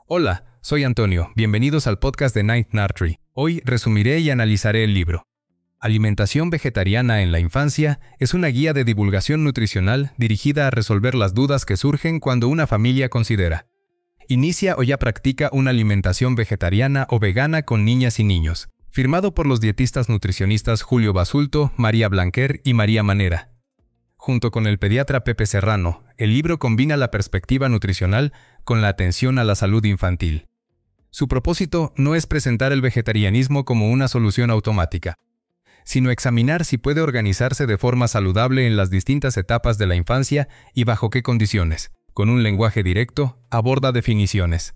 Hola, soy Antonio, bienvenidos al podcast de Ninth Nursery. Hoy resumiré y analizaré el libro. Alimentación vegetariana en la infancia es una guía de divulgación nutricional dirigida a resolver las dudas que surgen cuando una familia considera: inicia o ya practica una alimentación vegetariana o vegana con niñas y niños. Firmado por los dietistas nutricionistas Julio Basulto, María Blanquer y María Manera. Junto con el pediatra Pepe Serrano, el libro combina la perspectiva nutricional con la atención a la salud infantil. Su propósito no es presentar el vegetarianismo como una solución automática, sino examinar si puede organizarse de forma saludable en las distintas etapas de la infancia y bajo qué condiciones. Con un lenguaje directo, aborda definiciones,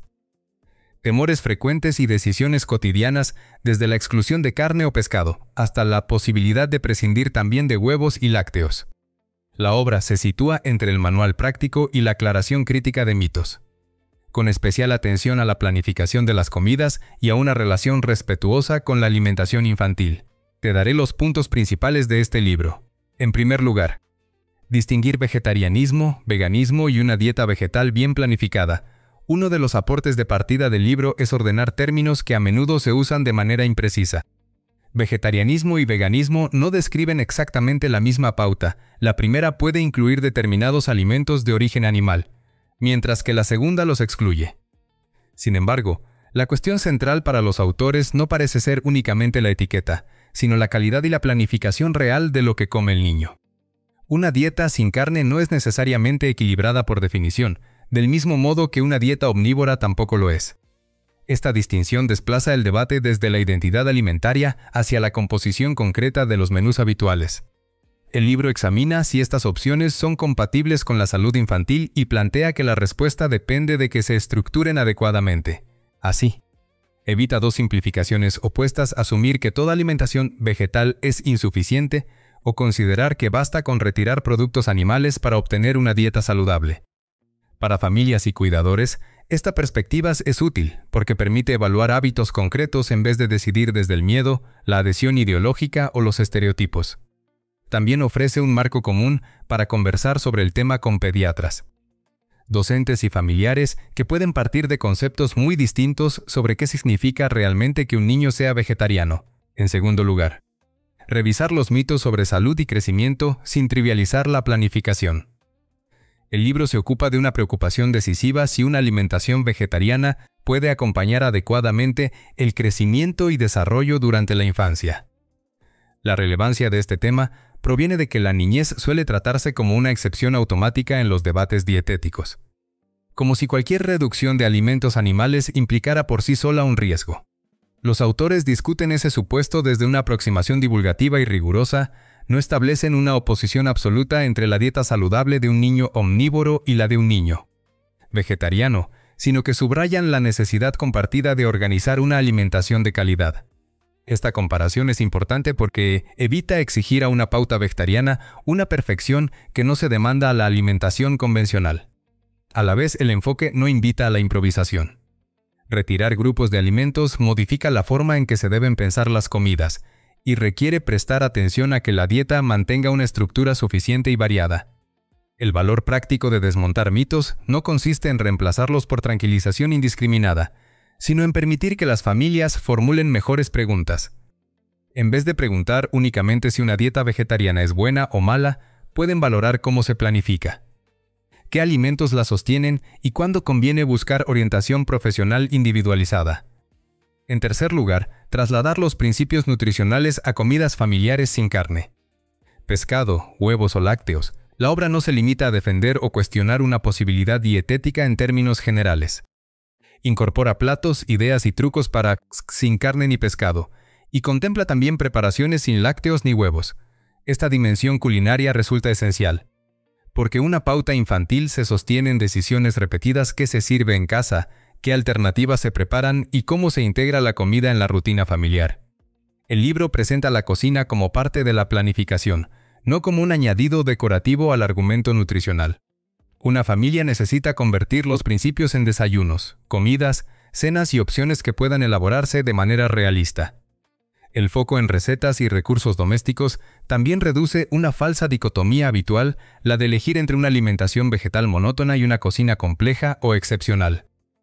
temores frecuentes y decisiones cotidianas, desde la exclusión de carne o pescado, hasta la posibilidad de prescindir también de huevos y lácteos. La obra se sitúa entre el manual práctico y la aclaración crítica de mitos, con especial atención a la planificación de las comidas y a una relación respetuosa con la alimentación infantil. Te daré los puntos principales de este libro. En primer lugar, distinguir vegetarianismo, veganismo y una dieta vegetal bien planificada. Uno de los aportes de partida del libro es ordenar términos que a menudo se usan de manera imprecisa. Vegetarianismo y veganismo no describen exactamente la misma pauta. La primera puede incluir determinados alimentos de origen animal, mientras que la segunda los excluye. Sin embargo, la cuestión central para los autores no parece ser únicamente la etiqueta, sino la calidad y la planificación real de lo que come el niño. Una dieta sin carne no es necesariamente equilibrada por definición, del mismo modo que una dieta omnívora tampoco lo es. Esta distinción desplaza el debate desde la identidad alimentaria hacia la composición concreta de los menús habituales. El libro examina si estas opciones son compatibles con la salud infantil y plantea que la respuesta depende de que se estructuren adecuadamente. Así, evita dos simplificaciones opuestas: asumir que toda alimentación vegetal es insuficiente o considerar que basta con retirar productos animales para obtener una dieta saludable. Para familias y cuidadores, esta perspectiva es útil porque permite evaluar hábitos concretos en vez de decidir desde el miedo, la adhesión ideológica o los estereotipos. También ofrece un marco común para conversar sobre el tema con pediatras, docentes y familiares que pueden partir de conceptos muy distintos sobre qué significa realmente que un niño sea vegetariano. En segundo lugar, revisar los mitos sobre salud y crecimiento sin trivializar la planificación. El libro se ocupa de una preocupación decisiva: si una alimentación vegetariana puede acompañar adecuadamente el crecimiento y desarrollo durante la infancia. La relevancia de este tema proviene de que la niñez suele tratarse como una excepción automática en los debates dietéticos, como si cualquier reducción de alimentos animales implicara por sí sola un riesgo. Los autores discuten ese supuesto desde una aproximación divulgativa y rigurosa. No establecen una oposición absoluta entre la dieta saludable de un niño omnívoro y la de un niño vegetariano, sino que subrayan la necesidad compartida de organizar una alimentación de calidad. Esta comparación es importante porque evita exigir a una pauta vegetariana una perfección que no se demanda a la alimentación convencional. A la vez, el enfoque no invita a la improvisación. Retirar grupos de alimentos modifica la forma en que se deben pensar las comidas y requiere prestar atención a que la dieta mantenga una estructura suficiente y variada. El valor práctico de desmontar mitos no consiste en reemplazarlos por tranquilización indiscriminada, sino en permitir que las familias formulen mejores preguntas. En vez de preguntar únicamente si una dieta vegetariana es buena o mala, pueden valorar cómo se planifica, qué alimentos la sostienen y cuándo conviene buscar orientación profesional individualizada. En tercer lugar, trasladar los principios nutricionales a comidas familiares sin carne, pescado, huevos o lácteos. La obra no se limita a defender o cuestionar una posibilidad dietética en términos generales. Incorpora platos, ideas y trucos para sin carne ni pescado, y contempla también preparaciones sin lácteos ni huevos. Esta dimensión culinaria resulta esencial, porque una pauta infantil se sostiene en decisiones repetidas: qué se sirve en casa, qué alternativas se preparan y cómo se integra la comida en la rutina familiar. El libro presenta la cocina como parte de la planificación, no como un añadido decorativo al argumento nutricional. Una familia necesita convertir los principios en desayunos, comidas, cenas y opciones que puedan elaborarse de manera realista. El foco en recetas y recursos domésticos también reduce una falsa dicotomía habitual, la de elegir entre una alimentación vegetal monótona y una cocina compleja o excepcional.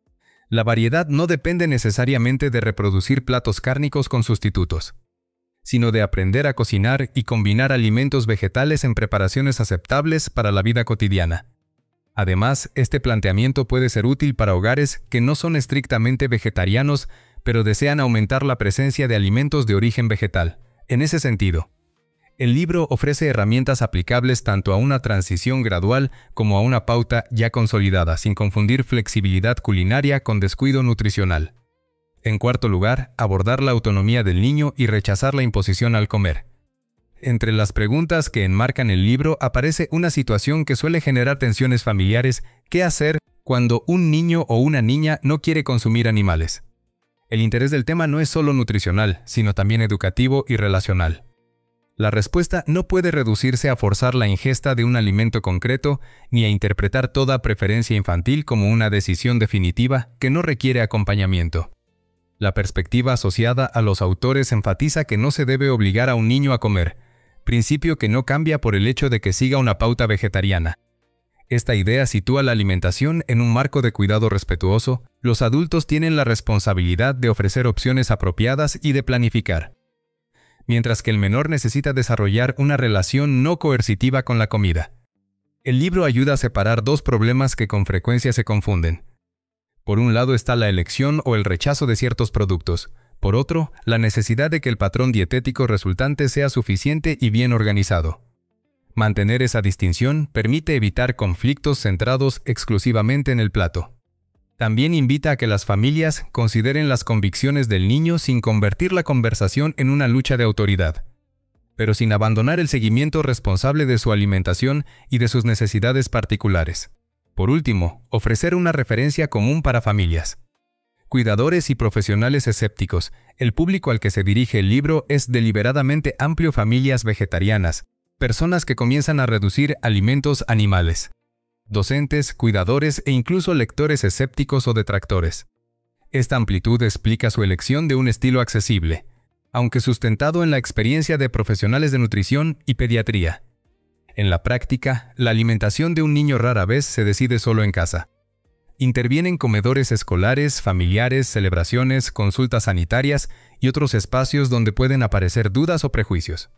La variedad no depende necesariamente de reproducir platos cárnicos con sustitutos, sino de aprender a cocinar y combinar alimentos vegetales en preparaciones aceptables para la vida cotidiana. Además, este planteamiento puede ser útil para hogares que no son estrictamente vegetarianos, pero desean aumentar la presencia de alimentos de origen vegetal. En ese sentido, el libro ofrece herramientas aplicables tanto a una transición gradual como a una pauta ya consolidada, sin confundir flexibilidad culinaria con descuido nutricional. En cuarto lugar, abordar la autonomía del niño y rechazar la imposición al comer. Entre las preguntas que enmarcan el libro aparece una situación que suele generar tensiones familiares: ¿qué hacer cuando un niño o una niña no quiere consumir animales? El interés del tema no es solo nutricional, sino también educativo y relacional. La respuesta no puede reducirse a forzar la ingesta de un alimento concreto, ni a interpretar toda preferencia infantil como una decisión definitiva que no requiere acompañamiento. La perspectiva asociada a los autores enfatiza que no se debe obligar a un niño a comer, principio que no cambia por el hecho de que siga una pauta vegetariana. Esta idea sitúa la alimentación en un marco de cuidado respetuoso. Los adultos tienen la responsabilidad de ofrecer opciones apropiadas y de planificar, mientras que el menor necesita desarrollar una relación no coercitiva con la comida. El libro ayuda a separar dos problemas que con frecuencia se confunden. Por un lado está la elección o el rechazo de ciertos productos. Por otro, la necesidad de que el patrón dietético resultante sea suficiente y bien organizado. Mantener esa distinción permite evitar conflictos centrados exclusivamente en el plato. También invita a que las familias consideren las convicciones del niño sin convertir la conversación en una lucha de autoridad, pero sin abandonar el seguimiento responsable de su alimentación y de sus necesidades particulares. Por último, ofrecer una referencia común para familias, cuidadores y profesionales escépticos. El público al que se dirige el libro es deliberadamente amplio: familias vegetarianas, personas que comienzan a reducir alimentos animales, docentes, cuidadores e incluso lectores escépticos o detractores. Esta amplitud explica su elección de un estilo accesible, aunque sustentado en la experiencia de profesionales de nutrición y pediatría. En la práctica, la alimentación de un niño rara vez se decide solo en casa. Intervienen comedores escolares, familiares, celebraciones, consultas sanitarias y otros espacios donde pueden aparecer dudas o prejuicios.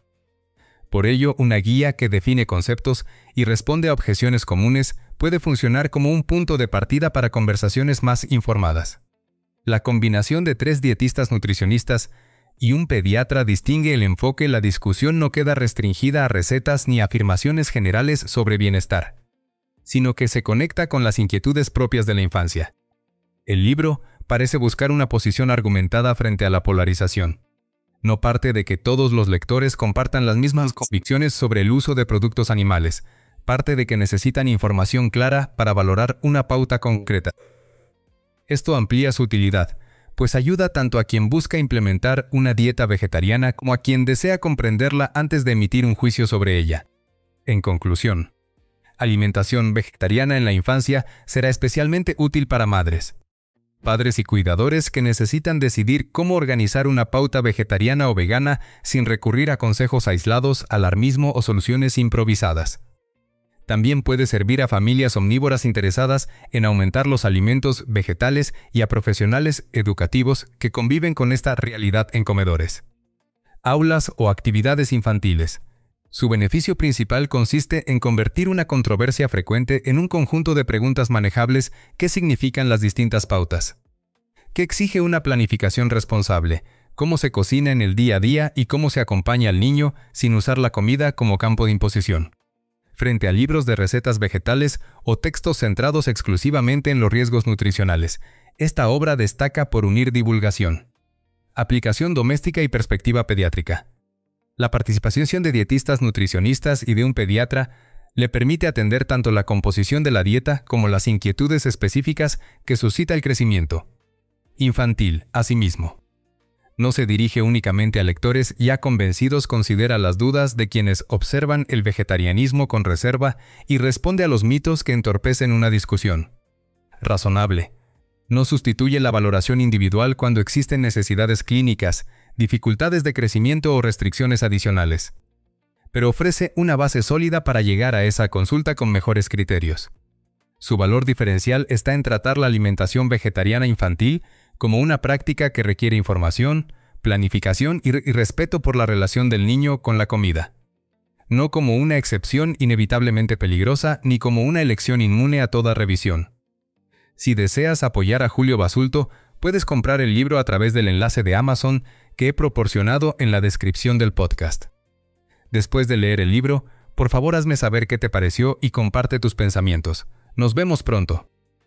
Por ello, una guía que define conceptos y responde a objeciones comunes puede funcionar como un punto de partida para conversaciones más informadas. La combinación de 3 dietistas nutricionistas y un pediatra distingue el enfoque. La discusión no queda restringida a recetas ni afirmaciones generales sobre bienestar, sino que se conecta con las inquietudes propias de la infancia. El libro parece buscar una posición argumentada frente a la polarización. No parte de que todos los lectores compartan las mismas convicciones sobre el uso de productos animales. Parte de que necesitan información clara para valorar una pauta concreta. Esto amplía su utilidad, pues ayuda tanto a quien busca implementar una dieta vegetariana como a quien desea comprenderla antes de emitir un juicio sobre ella. En conclusión, alimentación vegetariana en la infancia será especialmente útil para madres, padres y cuidadores que necesitan decidir cómo organizar una pauta vegetariana o vegana sin recurrir a consejos aislados, alarmismo o soluciones improvisadas. También puede servir a familias omnívoras interesadas en aumentar los alimentos vegetales y a profesionales educativos que conviven con esta realidad en comedores, aulas o actividades infantiles. Su beneficio principal consiste en convertir una controversia frecuente en un conjunto de preguntas manejables. ¿Qué significan las distintas pautas? ¿Qué exige una planificación responsable? ¿Cómo se cocina en el día a día y cómo se acompaña al niño sin usar la comida como campo de imposición? Frente a libros de recetas vegetales o textos centrados exclusivamente en los riesgos nutricionales, esta obra destaca por unir divulgación, aplicación doméstica y perspectiva pediátrica. La participación de dietistas nutricionistas y de un pediatra le permite atender tanto la composición de la dieta como las inquietudes específicas que suscita el crecimiento infantil. Asimismo, no se dirige únicamente a lectores ya convencidos, considera las dudas de quienes observan el vegetarianismo con reserva y responde a los mitos que entorpecen una discusión razonable. No sustituye la valoración individual cuando existen necesidades clínicas, dificultades de crecimiento o restricciones adicionales, pero ofrece una base sólida para llegar a esa consulta con mejores criterios. Su valor diferencial está en tratar la alimentación vegetariana infantil como una práctica que requiere información, planificación y respeto por la relación del niño con la comida. No como una excepción inevitablemente peligrosa ni como una elección inmune a toda revisión. Si deseas apoyar a Julio Basulto, puedes comprar el libro a través del enlace de Amazon que he proporcionado en la descripción del podcast. Después de leer el libro, por favor hazme saber qué te pareció y comparte tus pensamientos. Nos vemos pronto.